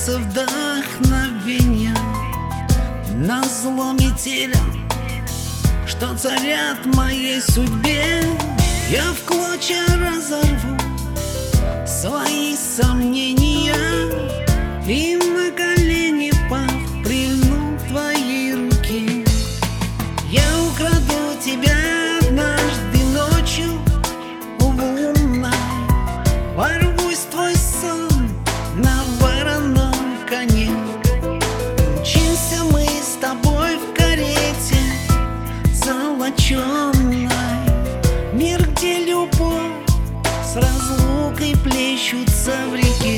солнце вдохновения назло метелям, что царят в моей судьбе. Я в клочья разорву свои сомнения и на колени пав прильну к твоей руке. Я украду тебя однажды ночью лунной, ворвусь в твой сон на вороном коне. Мчимся мы с тобой в карете золоченой, мир, где любовь с разлукой плещутся в реке.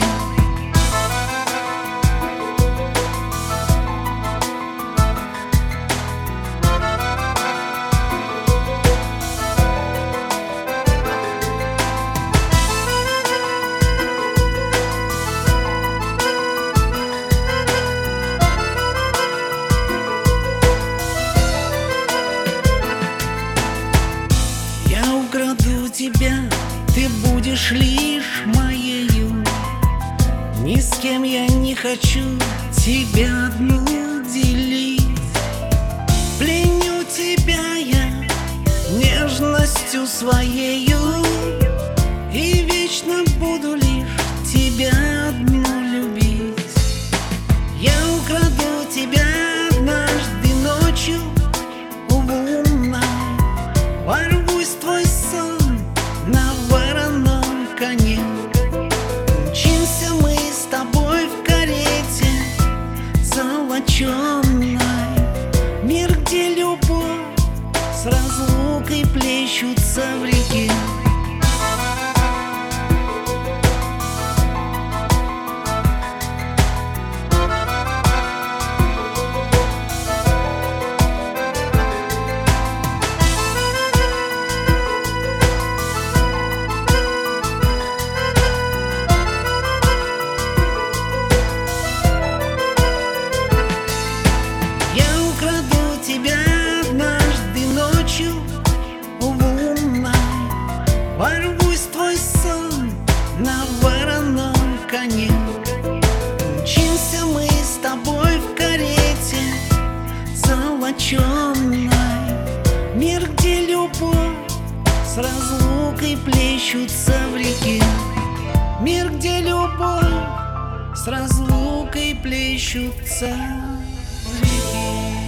Украду тебя, ты будешь лишь моею. Ни с кем я не хочу тебя одну делить. Пленю тебя я нежностью своею и вечно буду лишь тебя одну любить. Я украду тебя однажды ночью лунной, ворвусь в твой сон на вороном коне. Мчимся мы с тобой в карете золоченой, мир, где любовь с разлукой плещутся в реке. Ворвусь в твой сон на вороном коне. Мчимся мы с тобой в карете золоченой, мир, где любовь с разлукой плещутся в реке. Мир, где любовь с разлукой плещутся в реке.